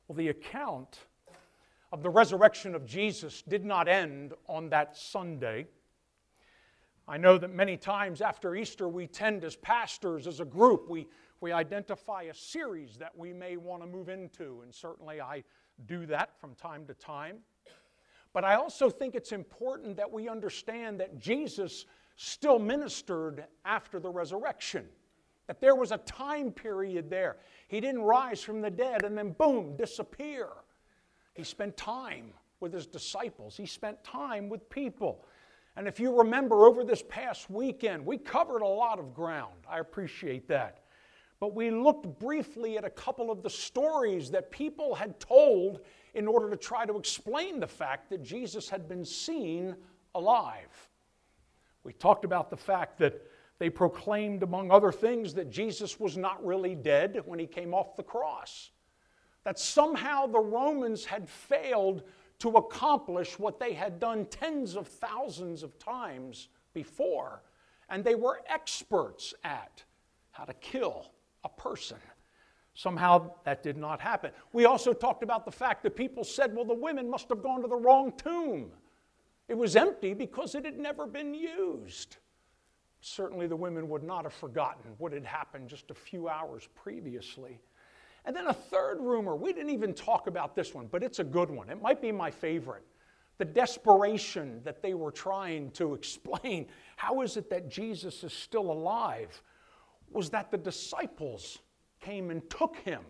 Well, the account of the resurrection of Jesus did not end on that Sunday. I know that many times after Easter we tend as pastors, as a group, we identify a series that we may want to move into, and certainly I do that from time to time. But I also think it's important that we understand that Jesus still ministered after the resurrection. That there was a time period there. He didn't rise from the dead and then boom, disappear. He spent time with his disciples. He spent time with people. And if you remember over this past weekend, we covered a lot of ground. I appreciate that. But we looked briefly at a couple of the stories that people had told in order to try to explain the fact that Jesus had been seen alive. We talked about the fact that they proclaimed, among other things, that Jesus was not really dead when he came off the cross. That somehow the Romans had failed to accomplish what they had done tens of thousands of times before. And they were experts at how to kill a person. Somehow that did not happen. We also talked about the fact that people said, well, the women must have gone to the wrong tomb. It was empty because it had never been used. Certainly the women would not have forgotten what had happened just a few hours previously. And then a third rumor, we didn't even talk about this one, but it's a good one. It might be my favorite. The desperation that they were trying to explain, how is it that Jesus is still alive, was that the disciples came and took him.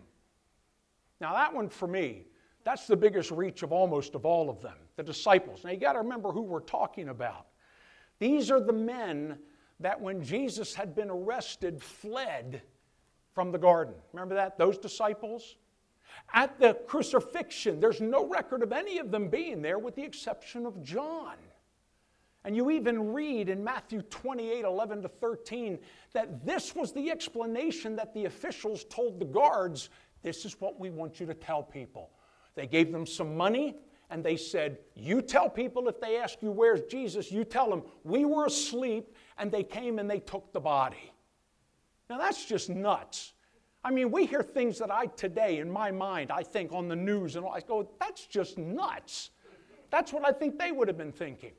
Now that one for me, that's the biggest reach of almost of all of them, the disciples. Now you got to remember who we're talking about. These are the men that when Jesus had been arrested, fled from the garden. Remember that? Those disciples? At the crucifixion, there's no record of any of them being there with the exception of John. And you even read in Matthew 28, 11 to 13, that this was the explanation that the officials told the guards, this is what we want you to tell people. They gave them some money, and they said, you tell people if they ask you where's Jesus, you tell them, we were asleep, and they came and they took the body. Now that's just nuts. I mean, we hear things that today, in my mind, I think on the news, and I go, that's just nuts. That's what I think they would have been thinking.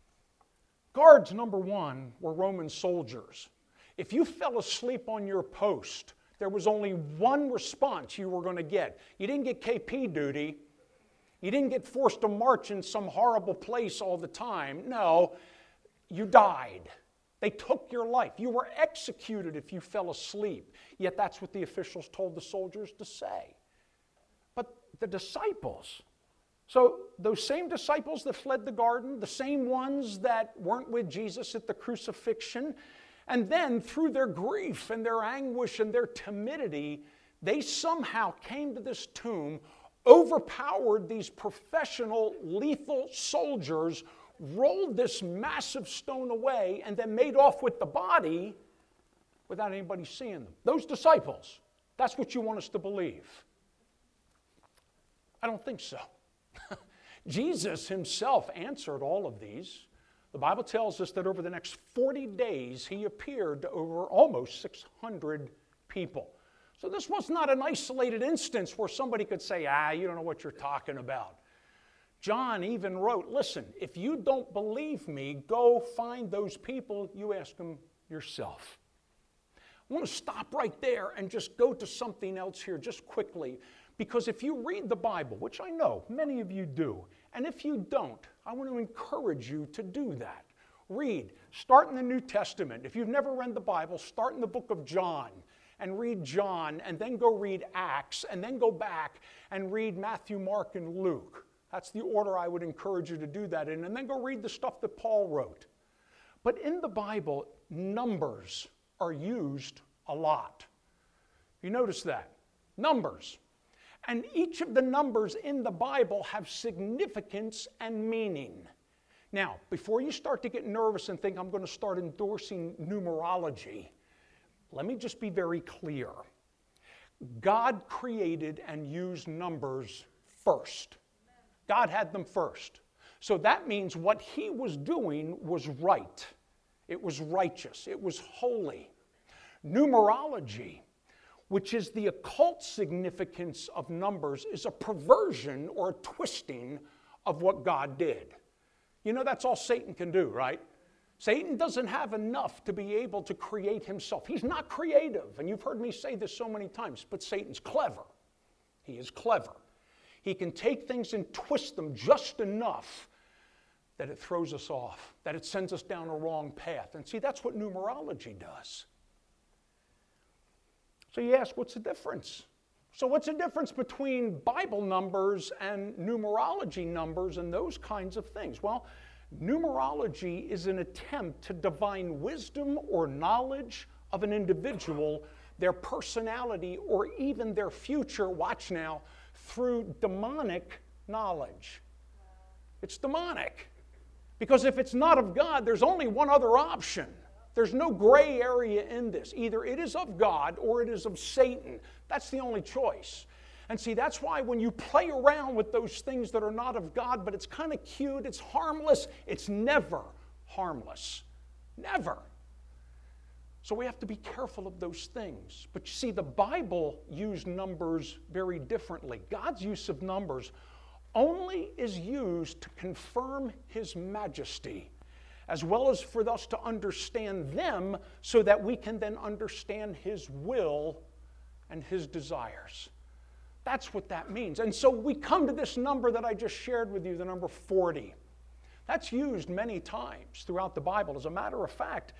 Guards, number one, were Roman soldiers. If you fell asleep on your post, there was only one response you were going to get. You didn't get KP duty. You didn't get forced to march in some horrible place all the time. No, you died. They took your life. You were executed if you fell asleep. Yet that's what the officials told the soldiers to say. But the disciples, so those same disciples that fled the garden, the same ones that weren't with Jesus at the crucifixion, and then through their grief and their anguish and their timidity, they somehow came to this tomb, overpowered these professional lethal soldiers, rolled this massive stone away, and then made off with the body without anybody seeing them. Those disciples, that's what you want us to believe. I don't think so. Jesus himself answered all of these. The Bible tells us that over the next 40 days, he appeared to over almost 600 people. So this was not an isolated instance where somebody could say, you don't know what you're talking about. John even wrote, listen, if you don't believe me, go find those people, you ask them yourself. I want to stop right there and just go to something else here just quickly, because if you read the Bible, which I know many of you do, and if you don't, I want to encourage you to do that. Read. Start in the New Testament. If you've never read the Bible, start in the book of John and read John, and then go read Acts, and then go back and read Matthew, Mark, and Luke. That's the order I would encourage you to do that in. And then go read the stuff that Paul wrote. But in the Bible, numbers are used a lot. You notice that? Numbers. And each of the numbers in the Bible have significance and meaning. Now, before you start to get nervous and think I'm going to start endorsing numerology, let me just be very clear. God created and used numbers first. God had them first. So that means what he was doing was right. It was righteous. It was holy. Numerology which is the occult significance of numbers, is a perversion or a twisting of what God did. You know, that's all Satan can do, right? Satan doesn't have enough to be able to create himself. He's not creative, and you've heard me say this so many times, but Satan's clever. He is clever. He can take things and twist them just enough that it throws us off, that it sends us down a wrong path. And see, that's what numerology does. So you ask, what's the difference? So what's the difference between Bible numbers and numerology numbers and those kinds of things? Well, numerology is an attempt to divine wisdom or knowledge of an individual, their personality, or even their future, watch now, through demonic knowledge. It's demonic. Because if it's not of God, there's only one other option. There's no gray area in this. Either it is of God or it is of Satan. That's the only choice. And see, that's why when you play around with those things that are not of God, but it's kind of cute, it's harmless, it's never harmless. Never. So we have to be careful of those things. But you see, the Bible used numbers very differently. God's use of numbers only is used to confirm His majesty, as well as for us to understand them so that we can then understand His will and His desires. That's what that means. And so we come to this number that I just shared with you, the number 40. That's used many times throughout the Bible. As a matter of fact,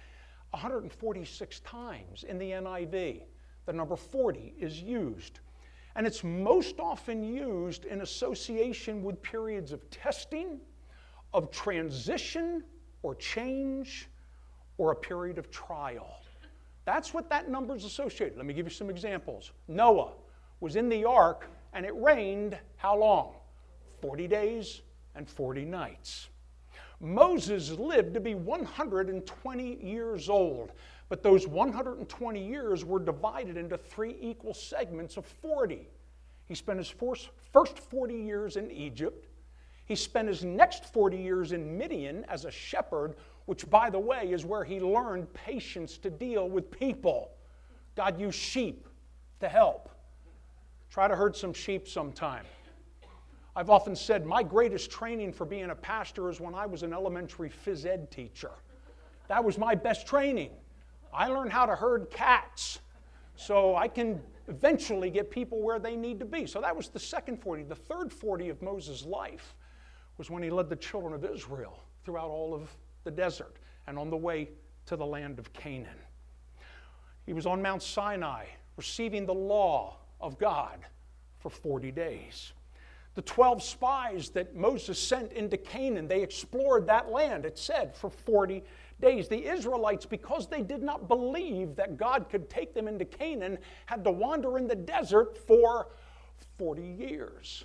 146 times in the NIV, the number 40 is used. And it's most often used in association with periods of testing, of transition or change, or a period of trial. That's what that number is associated. Let me give you some examples. Noah was in the ark, and it rained how long? 40 days and 40 nights. Moses lived to be 120 years old, but those 120 years were divided into 3 equal segments of 40. He spent his first 40 years in Egypt. He spent his next 40 years in Midian as a shepherd, which, by the way, is where he learned patience to deal with people. God used sheep to help. Try to herd some sheep sometime. I've often said my greatest training for being a pastor is when I was an elementary phys ed teacher. That was my best training. I learned how to herd cats so I can eventually get people where they need to be. So that was the second 40. The third 40 of Moses' life was when he led the children of Israel throughout all of the desert and on the way to the land of Canaan. He was on Mount Sinai receiving the law of God for 40 days. The 12 spies that Moses sent into Canaan, they explored that land, it said, for 40 days. The Israelites, because they did not believe that God could take them into Canaan, had to wander in the desert for 40 years.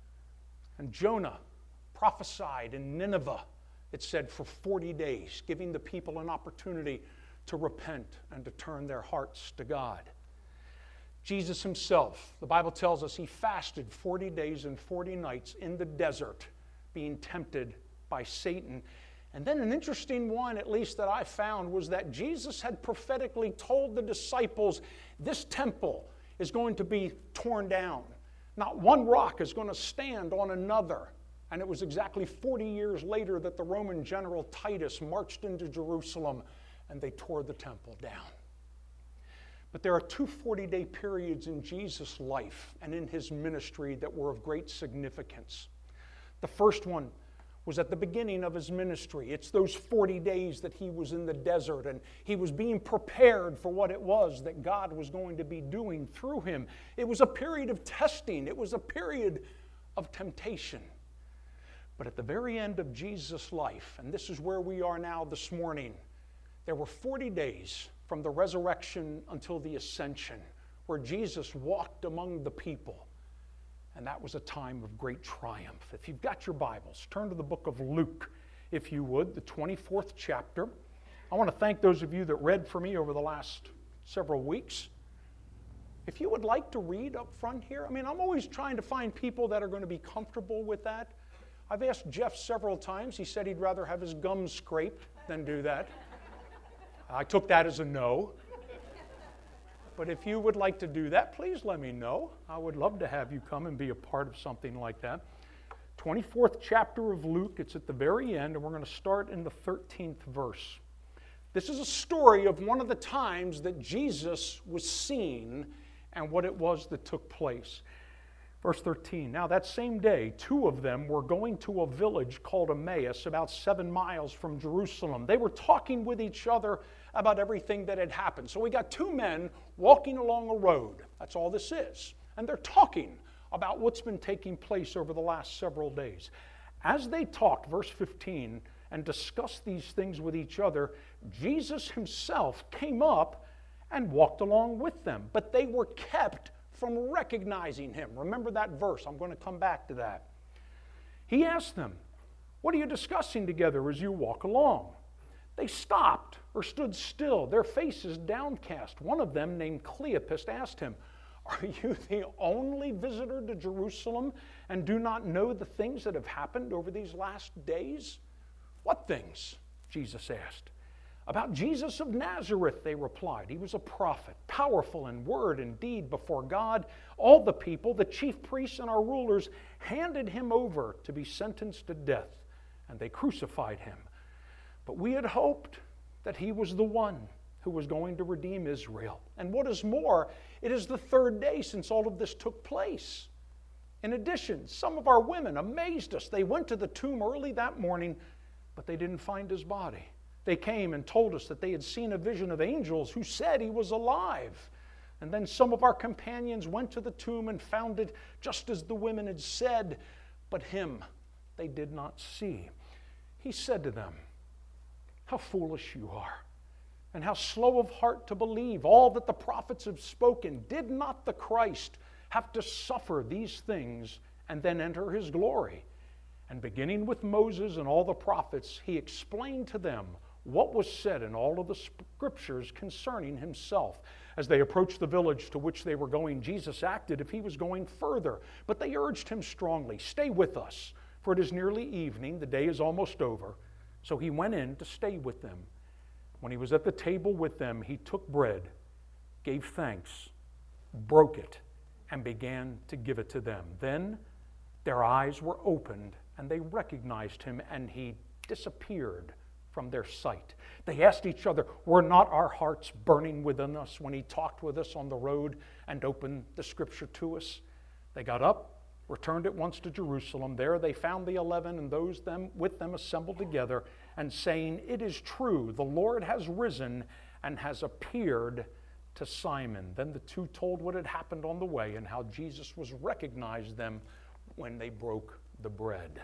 And Jonah prophesied in Nineveh, it said, for 40 days, giving the people an opportunity to repent and to turn their hearts to God. Jesus himself, the Bible tells us, he fasted 40 days and 40 nights in the desert, being tempted by Satan. And then an interesting one, at least that I found, was that Jesus had prophetically told the disciples, this temple is going to be torn down. Not one rock is going to stand on another. And it was exactly 40 years later that the Roman general Titus marched into Jerusalem and they tore the temple down. But there are 2 40-day periods in Jesus' life and in his ministry that were of great significance. The first one was at the beginning of his ministry. It's those 40 days that he was in the desert and he was being prepared for what it was that God was going to be doing through him. It was a period of testing. It was a period of temptation. But at the very end of Jesus' life, and this is where we are now this morning, there were 40 days from the resurrection until the ascension, where Jesus walked among the people. And that was a time of great triumph. If you've got your Bibles, turn to the book of Luke, if you would, the 24th chapter. I want to thank those of you that read for me over the last several weeks. If you would like to read up front here, I mean, I'm always trying to find people that are going to be comfortable with that. I've asked Jeff several times. He said he'd rather have his gums scraped than do that. I took that as a no. But if you would like to do that, please let me know. I would love to have you come and be a part of something like that. 24th chapter of Luke, it's at the very end, and we're going to start in the 13th verse. This is a story of one of the times that Jesus was seen and what it was that took place. Verse 13, now that same day, two of them were going to a village called Emmaus, about 7 miles from Jerusalem. They were talking with each other about everything that had happened. So we got two men walking along a road. That's all this is. And they're talking about what's been taking place over the last several days. As they talked, verse 15, and discussed these things with each other, Jesus himself came up and walked along with them. But they were kept from recognizing him. Remember that verse. I'm going to come back to that. He asked them, what are you discussing together as you walk along? They stopped or stood still, their faces downcast. One of them, named Cleopas, asked him, are you the only visitor to Jerusalem and do not know the things that have happened over these last days? What things? Jesus asked. About Jesus of Nazareth, they replied. He was a prophet, powerful in word and deed before God. All the people, the chief priests and our rulers, handed him over to be sentenced to death, and they crucified him. But we had hoped that he was the one who was going to redeem Israel. And what is more, it is the 3rd day since all of this took place. In addition, some of our women amazed us. They went to the tomb early that morning, but they didn't find his body. They came and told us that they had seen a vision of angels who said he was alive. And then some of our companions went to the tomb and found it just as the women had said, but him they did not see. He said to them, how foolish you are, and how slow of heart to believe all that the prophets have spoken. Did not the Christ have to suffer these things and then enter his glory? And beginning with Moses and all the prophets, he explained to them what was said in all of the scriptures concerning himself. As they approached the village to which they were going, Jesus acted if he was going further, but they urged him strongly, stay with us, for it is nearly evening, the day is almost over. So he went in to stay with them. When he was at the table with them, he took bread, gave thanks, broke it, and began to give it to them. Then their eyes were opened, and they recognized him, and he disappeared from their sight. They asked each other, were not our hearts burning within us when he talked with us on the road and opened the scripture to us? They got up, returned at once to Jerusalem. There they found the 11 and those with them assembled together, and saying, it is true, the Lord has risen and has appeared to Simon. Then the two told what had happened on the way and how Jesus was recognized them when they broke the bread.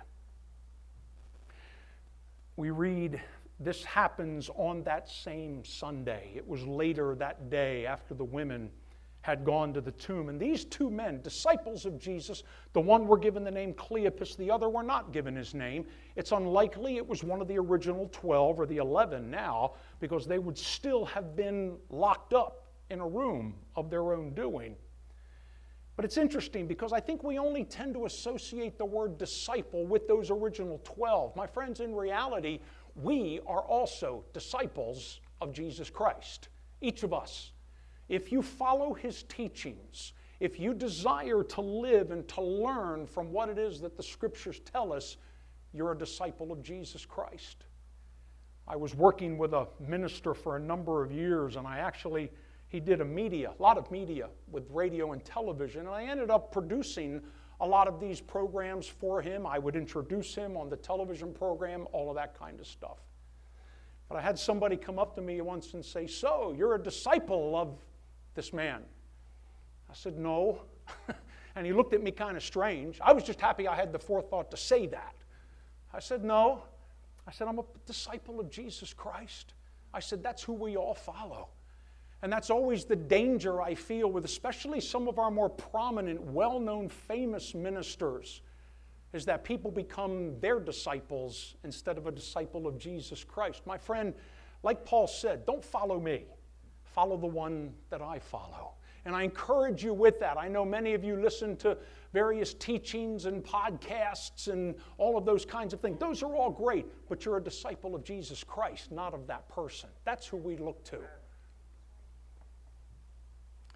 We read this happens on that same Sunday. It was later that day after the women had gone to the tomb. And these two men, disciples of Jesus, the one were given the name Cleopas, the other were not given his name. It's unlikely it was one of the original 12 or the 11 now, because they would still have been locked up in a room of their own doing. But it's interesting because I think we only tend to associate the word disciple with those original 12. My friends, in reality, we are also disciples of Jesus Christ, each of us. If you follow his teachings, if you desire to live and to learn from what it is that the scriptures tell us, you're a disciple of Jesus Christ. I was working with a minister for a number of years, and he did a lot of media with radio and television, and I ended up producing a lot of these programs for him. I would introduce him on the television program, all of that kind of stuff. But I had somebody come up to me once and say, so, you're a disciple of this man? I said, no. And he looked at me kind of strange. I was just happy I had the forethought to say that. I said, no. I said, I'm a disciple of Jesus Christ. I said, that's who we all follow. And that's always the danger I feel with especially some of our more prominent, well-known, famous ministers, is that people become their disciples instead of a disciple of Jesus Christ. My friend, like Paul said, don't follow me. Follow the one that I follow. And I encourage you with that. I know many of you listen to various teachings and podcasts and all of those kinds of things. Those are all great, but you're a disciple of Jesus Christ, not of that person. That's who we look to.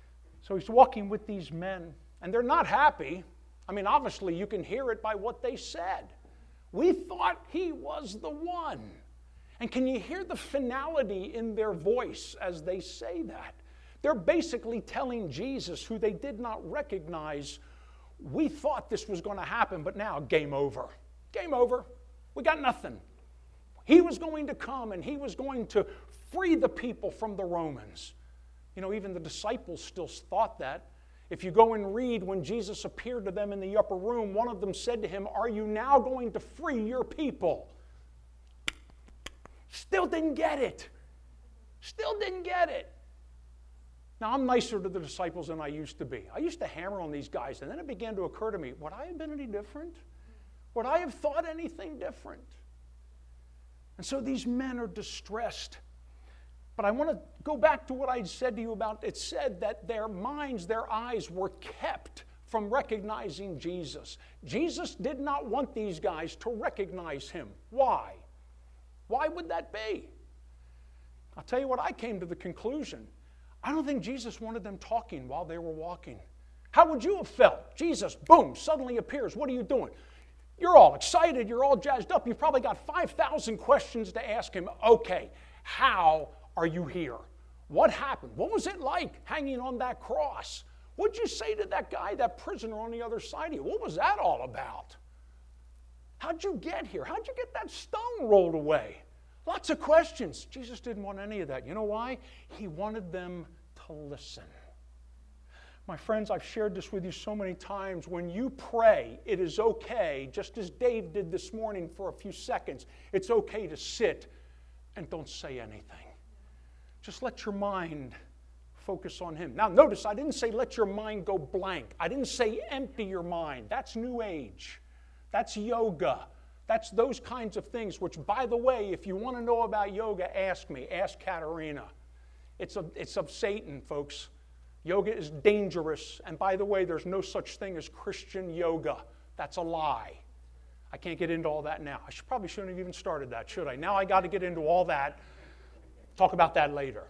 So he's walking with these men, and they're not happy. I mean, obviously, you can hear it by what they said. We thought he was the one. And can you hear the finality in their voice as they say that? They're basically telling Jesus, who they did not recognize, we thought this was going to happen, but now game over. Game over. We got nothing. He was going to come and he was going to free the people from the Romans. You know, even the disciples still thought that. If you go and read when Jesus appeared to them in the upper room, one of them said to him, "Are you now going to free your people?" Still didn't get it. Still didn't get it. Now, I'm nicer to the disciples than I used to be. I used to hammer on these guys, and then it began to occur to me, would I have been any different? Would I have thought anything different? And so these men are distressed. But I want to go back to what I said to you about, it said that their minds, their eyes were kept from recognizing Jesus. Jesus did not want these guys to recognize him. Why? Why would that be? I'll tell you what, I came to the conclusion. I don't think Jesus wanted them talking while they were walking. How would you have felt? Jesus, boom, suddenly appears. What are you doing? You're all excited. You're all jazzed up. You've probably got 5,000 questions to ask him. Okay, how are you here? What happened? What was it like hanging on that cross? What'd you say to that guy, that prisoner on the other side of you? What was that all about? How'd you get here? How'd you get that stone rolled away? Lots of questions. Jesus didn't want any of that. You know why? He wanted them to listen. My friends, I've shared this with you so many times. When you pray, it is okay, just as Dave did this morning for a few seconds, it's okay to sit and don't say anything. Just let your mind focus on him. Now notice, I didn't say let your mind go blank. I didn't say empty your mind. That's New Age. That's yoga. That's those kinds of things, which, by the way, if you want to know about yoga, ask me. Ask Katerina. It's of Satan, folks. Yoga is dangerous. And by the way, there's no such thing as Christian yoga. That's a lie. I can't get into all that now. I probably shouldn't have even started that, should I? Now I got to get into all that. Talk about that later.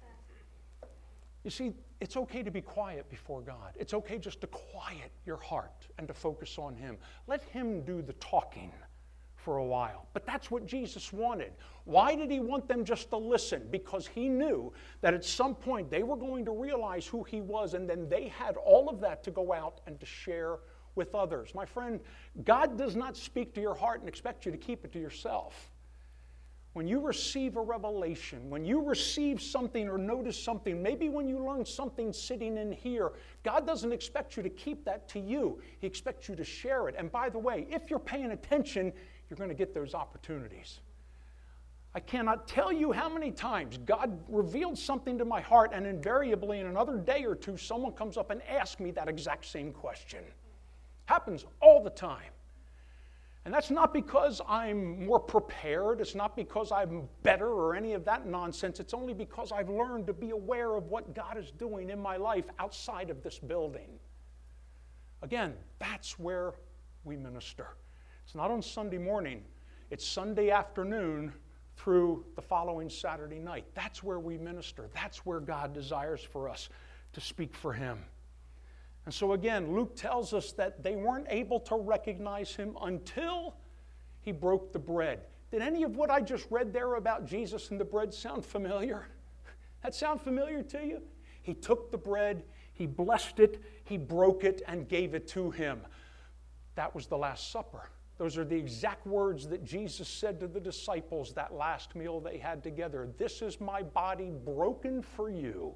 You see, it's okay to be quiet before God. It's okay just to quiet your heart and to focus on him. Let him do the talking for a while. But that's what Jesus wanted. Why did he want them just to listen? Because he knew that at some point they were going to realize who he was, and then they had all of that to go out and to share with others. My friend, God does not speak to your heart and expect you to keep it to yourself. When you receive a revelation, when you receive something or notice something, maybe when you learn something sitting in here, God doesn't expect you to keep that to you. He expects you to share it. And by the way, if you're paying attention, you're going to get those opportunities. I cannot tell you how many times God revealed something to my heart, and invariably in another day or two, someone comes up and asks me that exact same question. Happens all the time. And that's not because I'm more prepared. It's not because I'm better or any of that nonsense. It's only because I've learned to be aware of what God is doing in my life outside of this building. Again, that's where we minister. It's not on Sunday morning. It's Sunday afternoon through the following Saturday night. That's where we minister. That's where God desires for us to speak for him. And so again, Luke tells us that they weren't able to recognize him until he broke the bread. Did any of what I just read there about Jesus and the bread sound familiar? That sound familiar to you? He took the bread, he blessed it, he broke it, and gave it to him. That was the Last Supper. Those are the exact words that Jesus said to the disciples that last meal they had together. This is my body broken for you.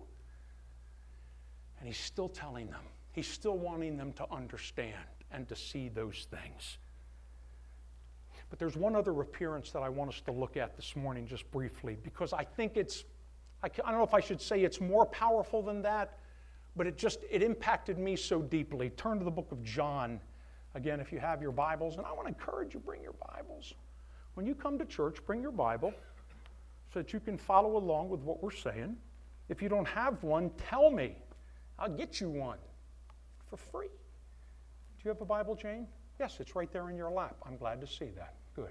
And he's still telling them. He's still wanting them to understand and to see those things. But there's one other appearance that I want us to look at this morning just briefly, because I think I don't know if I should say it's more powerful than that, but it impacted me so deeply. Turn to the book of John. Again, if you have your Bibles, and I want to encourage you, bring your Bibles. When you come to church, bring your Bible so that you can follow along with what we're saying. If you don't have one, tell me. I'll get you one for free. Do you have a Bible, Jane? Yes, it's right there in your lap. I'm glad to see that. Good.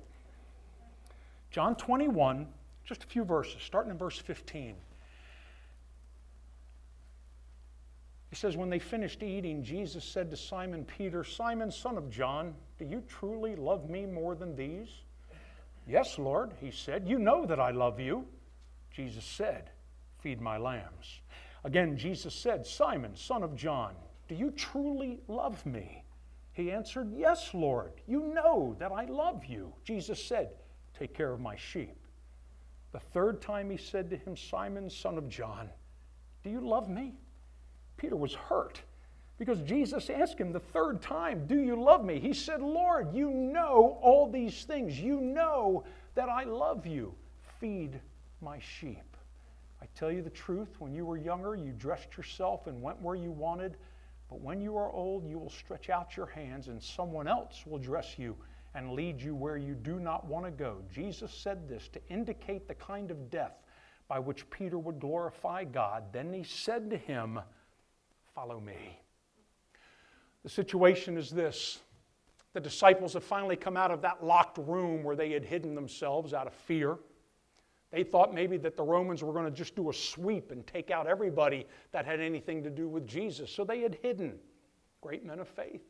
John 21, just a few verses, starting in verse 15. He says, when they finished eating, Jesus said to Simon Peter, Simon, son of John, do you truly love me more than these? Yes, Lord, he said. You know that I love you. Jesus said, feed my lambs. Again, Jesus said, Simon, son of John, do you truly love me? He answered, yes, Lord, you know that I love you. Jesus said, take care of my sheep. The third time he said to him, Simon, son of John, do you love me? Peter was hurt because Jesus asked him the third time, do you love me? He said, Lord, you know all these things. You know that I love you. Feed my sheep. I tell you the truth, when you were younger, you dressed yourself and went where you wanted. But when you are old, you will stretch out your hands and someone else will dress you and lead you where you do not want to go. Jesus said this to indicate the kind of death by which Peter would glorify God. Then he said to him, follow me. The situation is this. The disciples have finally come out of that locked room where they had hidden themselves out of fear. They thought maybe that the Romans were going to just do a sweep and take out everybody that had anything to do with Jesus. So they had hidden. Great men of faith.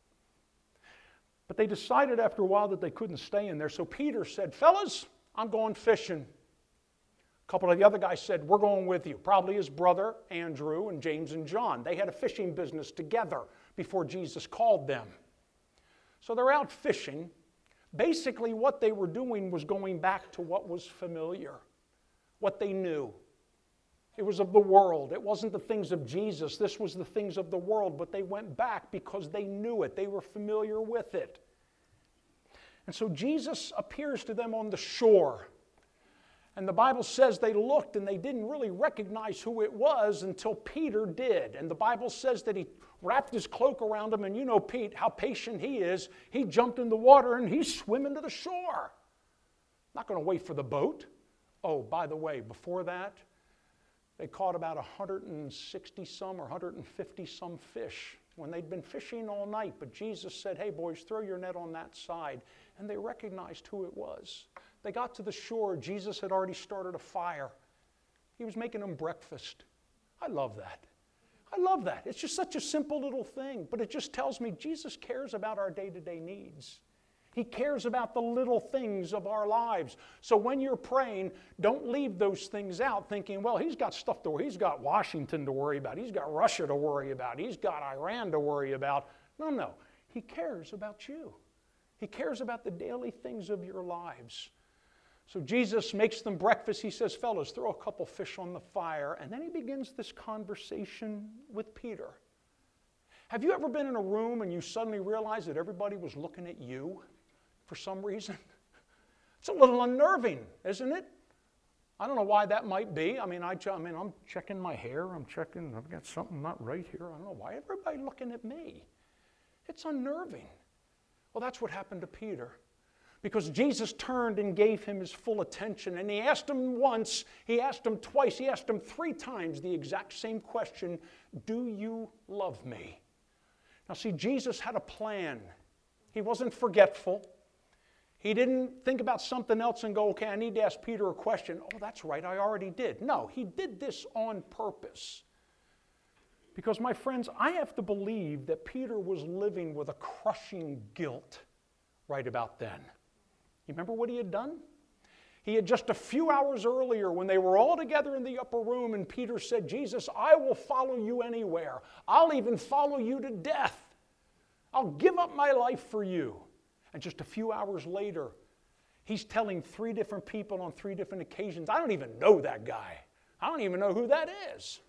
But they decided after a while that they couldn't stay in there. So Peter said, fellas, I'm going fishing. A couple of the other guys said, we're going with you. Probably his brother, Andrew, and James and John. They had a fishing business together before Jesus called them. So they're out fishing. Basically, what they were doing was going back to what was familiar, what they knew. It was of the world. It wasn't the things of Jesus. This was the things of the world, but they went back because they knew it. They were familiar with it. And so Jesus appears to them on the shore. And the Bible says they looked and they didn't really recognize who it was until Peter did. And the Bible says that he wrapped his cloak around him, and you know Pete, how patient he is. He jumped in the water and he's swimming to the shore. Not going to wait for the boat. Oh, by the way, before that, they caught about 160 some or 150 some fish when they'd been fishing all night. But Jesus said, hey boys, throw your net on that side. And they recognized who it was. They got to the shore. Jesus had already started a fire. He was making them breakfast. I love that. I love that. It's just such a simple little thing, but it just tells me Jesus cares about our day-to-day needs. He cares about the little things of our lives. So when you're praying, don't leave those things out thinking, well, he's got stuff to worry. He's got Washington to worry about. He's got Russia to worry about. He's got Iran to worry about. No. He cares about you. He cares about the daily things of your lives. So Jesus makes them breakfast. He says, fellas, throw a couple fish on the fire. And then he begins this conversation with Peter. Have you ever been in a room and you suddenly realize that everybody was looking at you for some reason? It's a little unnerving, isn't it? I don't know why that might be. I'm checking my hair. I've got something not right here. I don't know why everybody looking at me. It's unnerving. Well, that's what happened to Peter. Because Jesus turned and gave him his full attention. And he asked him once, he asked him twice, he asked him 3 times the exact same question, do you love me? Now see, Jesus had a plan. He wasn't forgetful. He didn't think about something else and go, okay, I need to ask Peter a question. Oh, that's right, I already did. No, he did this on purpose. Because my friends, I have to believe that Peter was living with a crushing guilt right about then. You remember what he had done? He had just a few hours earlier when they were all together in the upper room and Peter said, Jesus, I will follow you anywhere. I'll even follow you to death. I'll give up my life for you. And just a few hours later, he's telling 3 different people on 3 different occasions, I don't even know that guy. I don't even know who that is.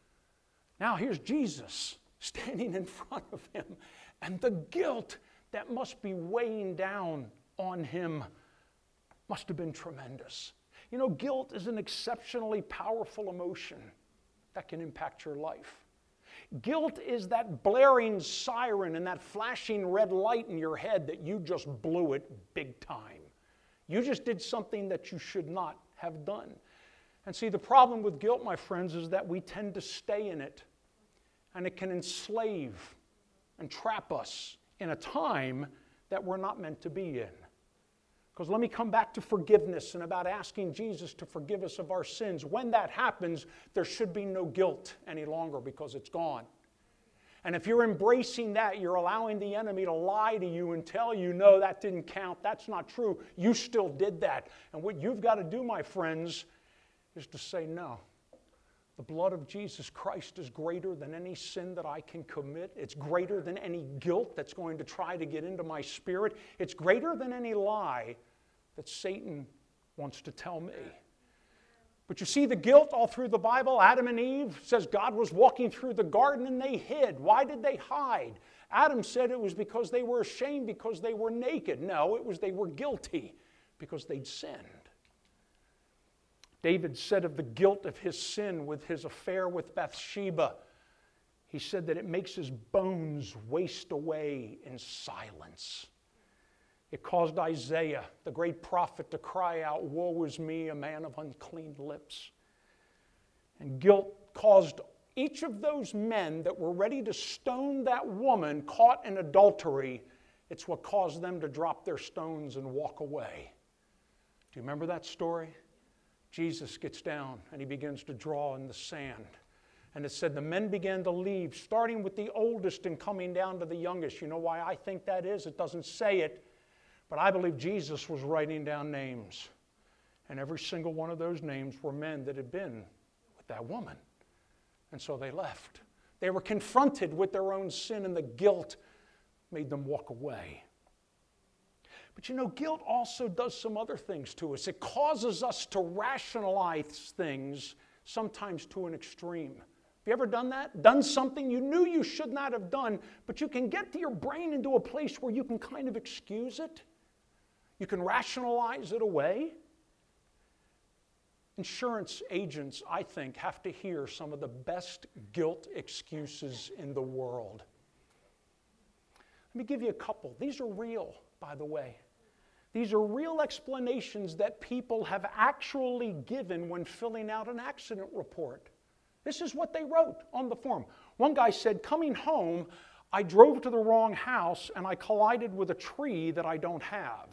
Now here's Jesus standing in front of him, and the guilt that must be weighing down on him must have been tremendous. You know, guilt is an exceptionally powerful emotion that can impact your life. Guilt is that blaring siren and that flashing red light in your head that you just blew it big time. You just did something that you should not have done. And see, the problem with guilt, my friends, is that we tend to stay in it, and it can enslave and trap us in a time that we're not meant to be in. Because let me come back to forgiveness and about asking Jesus to forgive us of our sins. When that happens, there should be no guilt any longer because it's gone. And if you're embracing that, you're allowing the enemy to lie to you and tell you, no, that didn't count, that's not true, you still did that. And what you've got to do, my friends, is to say no. The blood of Jesus Christ is greater than any sin that I can commit. It's greater than any guilt that's going to try to get into my spirit. It's greater than any lie that Satan wants to tell me. But you see the guilt all through the Bible. Adam and Eve says God was walking through the garden and they hid. Why did they hide? Adam said it was because they were ashamed because they were naked. No, it was they were guilty because they'd sinned. David said of the guilt of his sin with his affair with Bathsheba, he said that it makes his bones waste away in silence. It caused Isaiah, the great prophet, to cry out, "Woe is me, a man of unclean lips." And guilt caused each of those men that were ready to stone that woman caught in adultery, it's what caused them to drop their stones and walk away. Do you remember that story? Jesus gets down and he begins to draw in the sand. And it said the men began to leave, starting with the oldest and coming down to the youngest. You know why I think that is? It doesn't say it, but I believe Jesus was writing down names. And every single one of those names were men that had been with that woman. And so they left. They were confronted with their own sin, and the guilt made them walk away. But you know, guilt also does some other things to us. It causes us to rationalize things, sometimes to an extreme. Have you ever done that? Done something you knew you should not have done, but you can get to your brain into a place where you can kind of excuse it. You can rationalize it away. Insurance agents, I think, have to hear some of the best guilt excuses in the world. Let me give you a couple. These are real, by the way. These are real explanations that people have actually given when filling out an accident report. This is what they wrote on the form. One guy said, coming home, I drove to the wrong house and I collided with a tree that I don't have.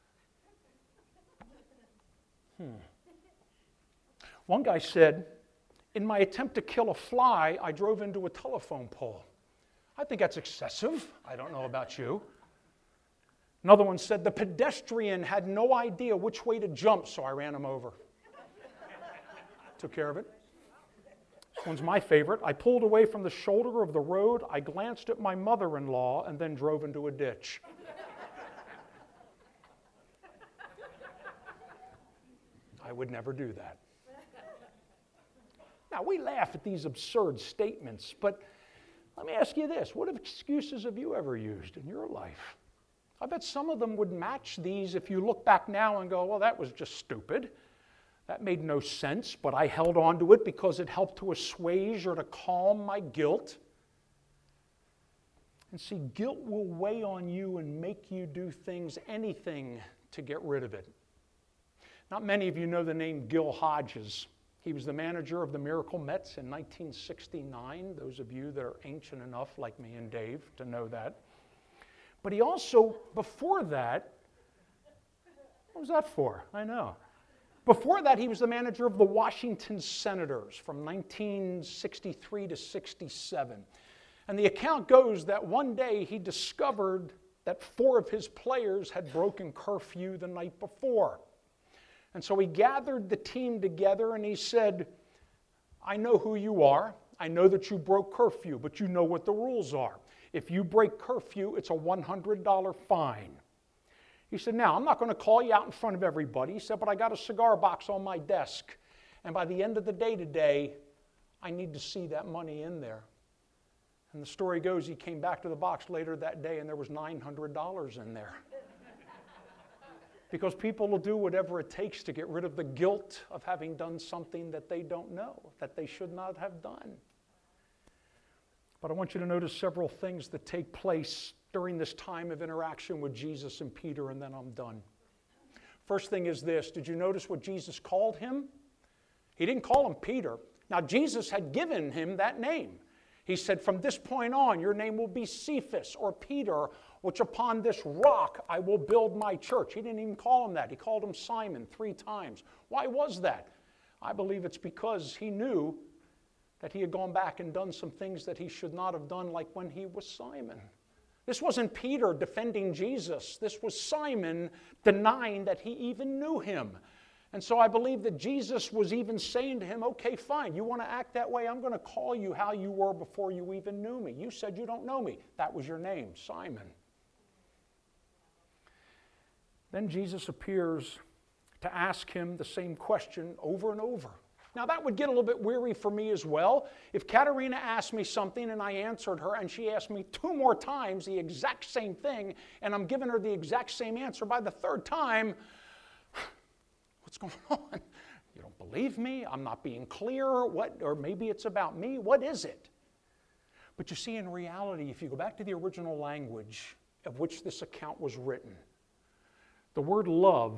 One guy said, in my attempt to kill a fly, I drove into a telephone pole. I think that's excessive. I don't know about you. Another one said, the pedestrian had no idea which way to jump, so I ran him over. Took care of it. This one's my favorite. I pulled away from the shoulder of the road, I glanced at my mother-in-law, and then drove into a ditch. I would never do that. Now, we laugh at these absurd statements, but let me ask you this. What excuses have you ever used in your life? I bet some of them would match these if you look back now and go, well, that was just stupid. That made no sense, but I held on to it because it helped to assuage or to calm my guilt. And see, guilt will weigh on you and make you do things, anything, to get rid of it. Not many of you know the name Gil Hodges. He was the manager of the Miracle Mets in 1969, those of you that are ancient enough, like me and Dave, to know that. But he also, before that, what was that for? I know. Before that, he was the manager of the Washington Senators from 1963 to 67. And the account goes that one day he discovered that 4 of his players had broken curfew the night before. And so he gathered the team together and he said, I know who you are. I know that you broke curfew, but you know what the rules are. If you break curfew, it's a $100 fine. He said, now, I'm not going to call you out in front of everybody. He said, but I got a cigar box on my desk. And by the end of the day today, I need to see that money in there. And the story goes, he came back to the box later that day and there was $900 in there. Because people will do whatever it takes to get rid of the guilt of having done something that they don't know, that they should not have done. But I want you to notice several things that take place during this time of interaction with Jesus and Peter, and then I'm done. First thing is this. Did you notice what Jesus called him? He didn't call him Peter. Now, Jesus had given him that name. He said, from this point on, your name will be Cephas, or Peter, which upon this rock I will build my church. He didn't even call him that. He called him Simon 3 times. Why was that? I believe it's because he knew that he had gone back and done some things that he should not have done, like when he was Simon. This wasn't Peter defending Jesus. This was Simon denying that he even knew him. And so I believe that Jesus was even saying to him, okay, fine, you want to act that way? I'm going to call you how you were before you even knew me. You said you don't know me. That was your name, Simon. Then Jesus appears to ask him the same question over and over. Now that would get a little bit weary for me as well. If Katerina asked me something and I answered her and she asked me 2 more times the exact same thing and I'm giving her the exact same answer, by the 3rd time, what's going on? You don't believe me? I'm not being clear? What? Or maybe it's about me? What is it? But you see, in reality, if you go back to the original language of which this account was written, the word love,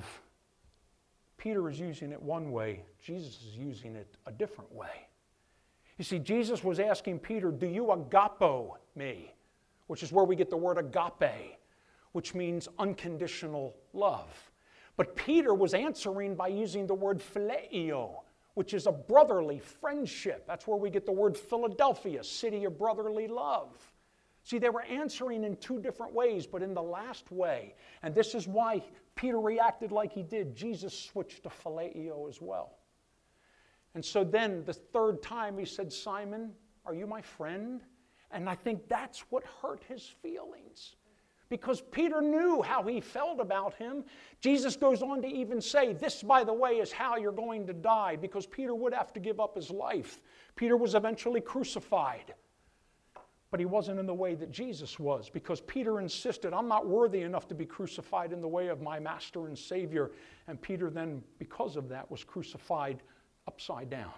Peter is using it one way, Jesus is using it a different way. You see, Jesus was asking Peter, do you agapo me? Which is where we get the word agape, which means unconditional love. But Peter was answering by using the word phileo, which is a brotherly friendship. That's where we get the word Philadelphia, city of brotherly love. See, they were answering in 2 different ways, but in the last way, and this is why Peter reacted like he did, Jesus switched to phileo as well. And so then the 3rd time he said, Simon, are you my friend? And I think that's what hurt his feelings. Because Peter knew how he felt about him. Jesus goes on to even say, this, by the way, is how you're going to die, because Peter would have to give up his life. Peter was eventually crucified. But he wasn't in the way that Jesus was, because Peter insisted, I'm not worthy enough to be crucified in the way of my Master and Savior. And Peter then, because of that, was crucified upside down.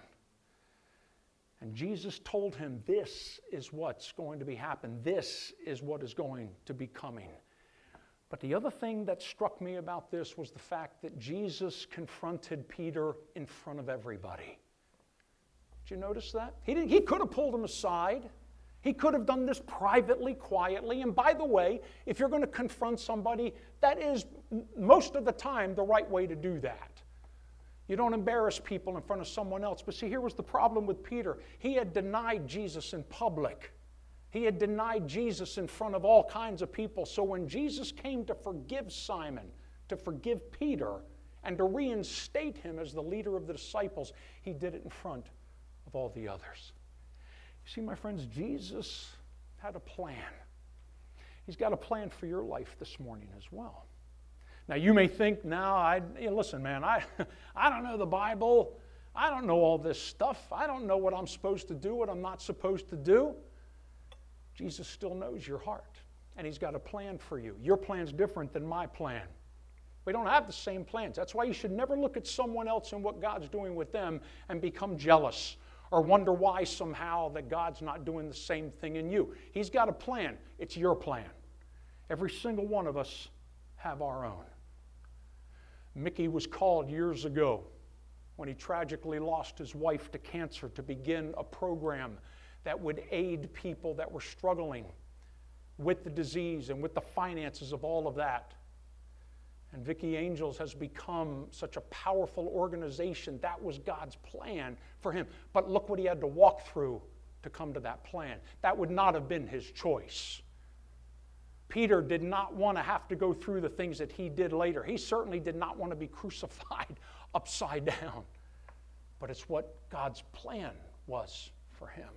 And Jesus told him, this is what's going to be happening. This is what is going to be coming. But the other thing that struck me about this was the fact that Jesus confronted Peter in front of everybody. Did you notice that? He could have pulled him aside. He could have done this privately, quietly. And by the way, if you're going to confront somebody, that is most of the time the right way to do that. You don't embarrass people in front of someone else. But see, here was the problem with Peter. He had denied Jesus in public. He had denied Jesus in front of all kinds of people. So when Jesus came to forgive Simon, to forgive Peter, and to reinstate him as the leader of the disciples, he did it in front of all the others. You see, my friends, Jesus had a plan. He's got a plan for your life this morning as well. Now, you may think, listen, man, I don't know the Bible. I don't know all this stuff. I don't know what I'm supposed to do, what I'm not supposed to do. Jesus still knows your heart, and He's got a plan for you. Your plan's different than my plan. We don't have the same plans. That's why you should never look at someone else and what God's doing with them and become jealous or wonder why somehow that God's not doing the same thing in you. He's got a plan. It's your plan. Every single one of us have our own. Mickey was called years ago when he tragically lost his wife to cancer to begin a program that would aid people that were struggling with the disease and with the finances of all of that. And Vicki Angels has become such a powerful organization. That was God's plan for him. But look what he had to walk through to come to that plan. That would not have been his choice. Peter did not want to have to go through the things that he did later. He certainly did not want to be crucified upside down. But it's what God's plan was for him.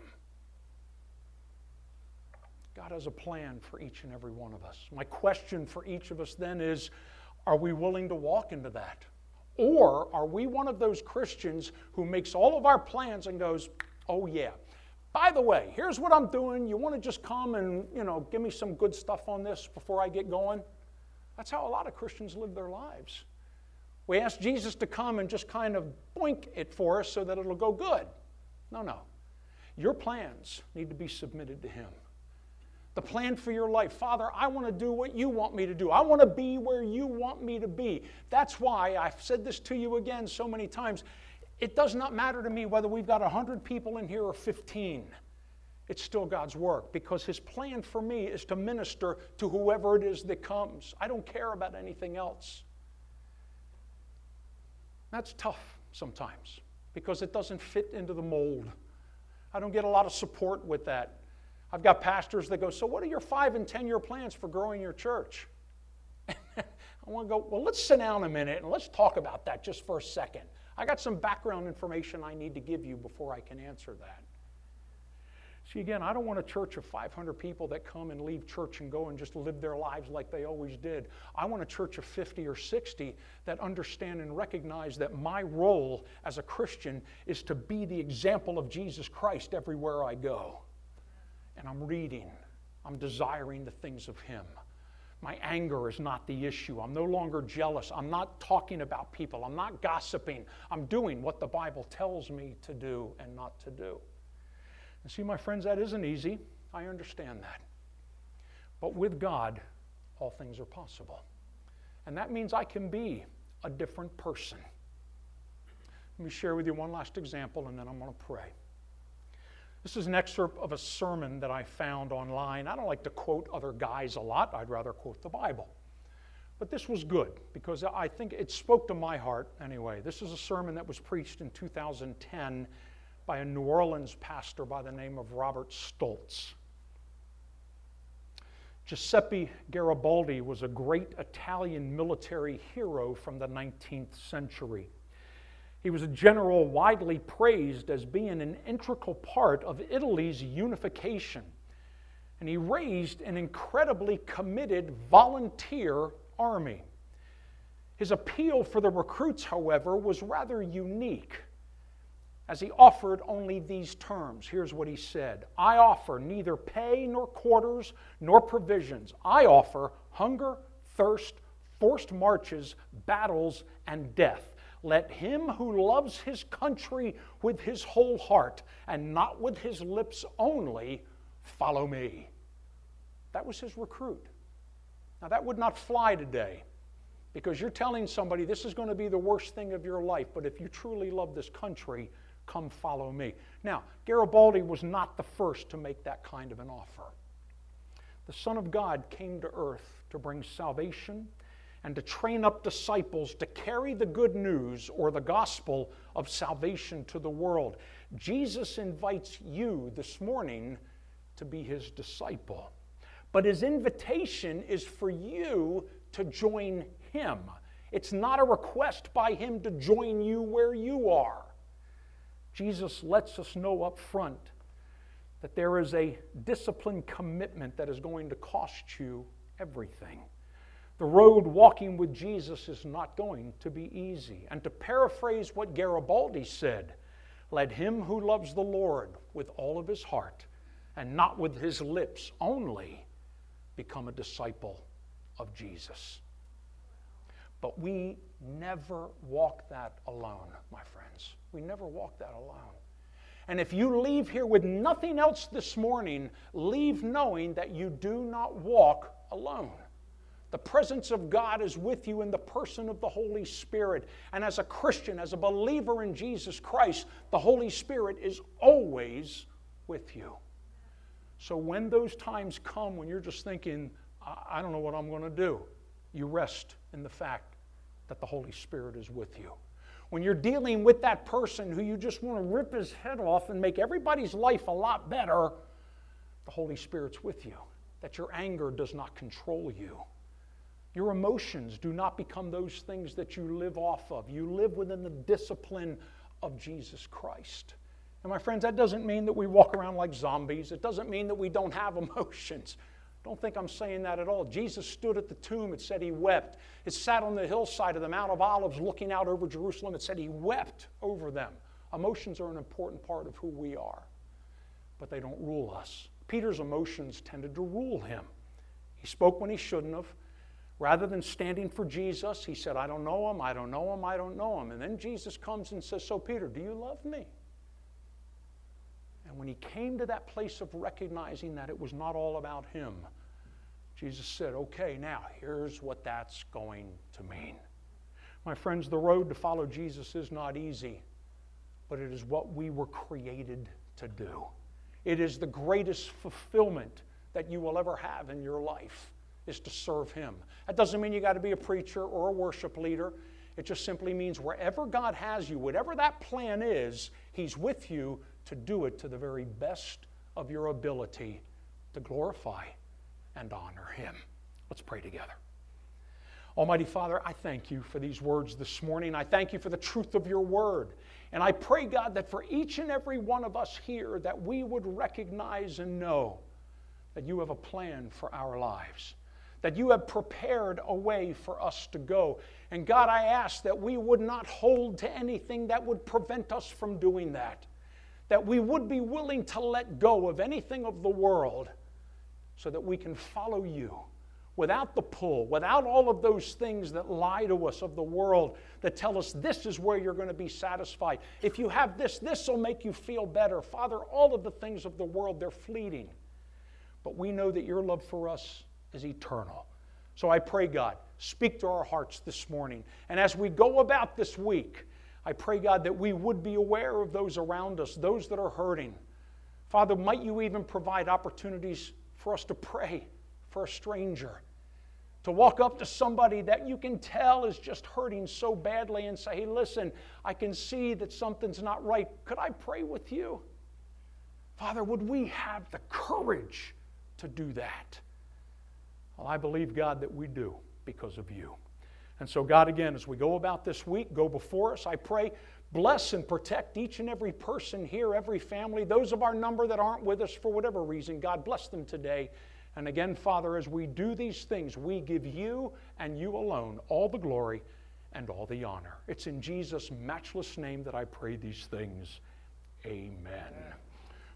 God has a plan for each and every one of us. My question for each of us then is, are we willing to walk into that? Or are we one of those Christians who makes all of our plans and goes, oh yeah, by the way, here's what I'm doing. You want to just come and, give me some good stuff on this before I get going? That's how a lot of Christians live their lives. We ask Jesus to come and just kind of boink it for us so that it'll go good. No. Your plans need to be submitted to Him. The plan for your life. Father, I want to do what you want me to do. I want to be where you want me to be. That's why I've said this to you again so many times. It does not matter to me whether we've got 100 people in here or 15. It's still God's work, because His plan for me is to minister to whoever it is that comes. I don't care about anything else. That's tough sometimes, because it doesn't fit into the mold I don't get a lot of support with that. I've got pastors that go, so what are your 5 and 10-year plans for growing your church? I want to go, well, let's sit down a minute and let's talk about that just for a second. I got some background information I need to give you before I can answer that. See, again, I don't want a church of 500 people that come and leave church and go and just live their lives like they always did. I want a church of 50 or 60 that understand and recognize that my role as a Christian is to be the example of Jesus Christ everywhere I go. And I'm reading. I'm desiring the things of Him. My anger is not the issue. I'm no longer jealous. I'm not talking about people. I'm not gossiping. I'm doing what the Bible tells me to do and not to do. And see, my friends, that isn't easy. I understand that. But with God, all things are possible. And that means I can be a different person. Let me share with you one last example, and then I'm going to pray. This is an excerpt of a sermon that I found online. I don't like to quote other guys a lot. I'd rather quote the Bible. But this was good because I think it spoke to my heart anyway. This is a sermon that was preached in 2010 by a New Orleans pastor by the name of Robert Stoltz. Giuseppe Garibaldi was a great Italian military hero from the 19th century. He was a general widely praised as being an integral part of Italy's unification. And he raised an incredibly committed volunteer army. His appeal for the recruits, however, was rather unique, as he offered only these terms. Here's what he said: I offer neither pay nor quarters nor provisions. I offer hunger, thirst, forced marches, battles, and death. Let him who loves his country with his whole heart and not with his lips only follow me. That was his recruit. Now that would not fly today, because you're telling somebody this is going to be the worst thing of your life, but if you truly love this country, come follow me. Now, Garibaldi was not the first to make that kind of an offer. The Son of God came to earth to bring salvation and to train up disciples to carry the good news or the gospel of salvation to the world. Jesus invites you this morning to be His disciple. But His invitation is for you to join Him. It's not a request by Him to join you where you are. Jesus lets us know up front that there is a disciplined commitment that is going to cost you everything. The road walking with Jesus is not going to be easy. And to paraphrase what Garibaldi said, let him who loves the Lord with all of his heart and not with his lips only become a disciple of Jesus. But we never walk that alone, my friends. We never walk that alone. And if you leave here with nothing else this morning, leave knowing that you do not walk alone. The presence of God is with you in the person of the Holy Spirit. And as a Christian, as a believer in Jesus Christ, the Holy Spirit is always with you. So when those times come when you're just thinking, I don't know what I'm going to do, you rest in the fact that the Holy Spirit is with you. When you're dealing with that person who you just want to rip his head off and make everybody's life a lot better, the Holy Spirit's with you. That your anger does not control you. Your emotions do not become those things that you live off of. You live within the discipline of Jesus Christ. And my friends, that doesn't mean that we walk around like zombies. It doesn't mean that we don't have emotions. Don't think I'm saying that at all. Jesus stood at the tomb. It said He wept. It sat on the hillside of the Mount of Olives looking out over Jerusalem. It said He wept over them. Emotions are an important part of who we are, but they don't rule us. Peter's emotions tended to rule him. He spoke when he shouldn't have. Rather than standing for Jesus, he said, I don't know Him, I don't know Him, I don't know Him. And then Jesus comes and says, so Peter, do you love me? And when he came to that place of recognizing that it was not all about him, Jesus said, okay, now here's what that's going to mean. My friends, the road to follow Jesus is not easy, but it is what we were created to do. It is the greatest fulfillment that you will ever have in your life, is to serve Him. That doesn't mean you got to be a preacher or a worship leader. It just simply means wherever God has you, whatever that plan is, He's with you to do it to the very best of your ability to glorify and honor Him. Let's pray together. Almighty Father, I thank you for these words this morning. I thank you for the truth of your word. And I pray, God, that for each and every one of us here, that we would recognize and know that you have a plan for our lives, that you have prepared a way for us to go. And God, I ask that we would not hold to anything that would prevent us from doing that we would be willing to let go of anything of the world so that we can follow you without the pull, without all of those things that lie to us of the world that tell us this is where you're going to be satisfied. If you have this, this will make you feel better. Father, all of the things of the world, they're fleeting. But we know that your love for us is eternal. So I pray, God, speak to our hearts this morning. And as we go about this week, I pray, God, that we would be aware of those around us, those that are hurting. Father, might you even provide opportunities for us to pray for a stranger, to walk up to somebody that you can tell is just hurting so badly and say, hey, listen, I can see that something's not right. Could I pray with you? Father, would we have the courage to do that? Well, I believe, God, that we do because of you. And so, God, again, as we go about this week, go before us, I pray, bless and protect each and every person here, every family, those of our number that aren't with us for whatever reason. God, bless them today. And again, Father, as we do these things, we give you and you alone all the glory and all the honor. It's in Jesus' matchless name that I pray these things. Amen.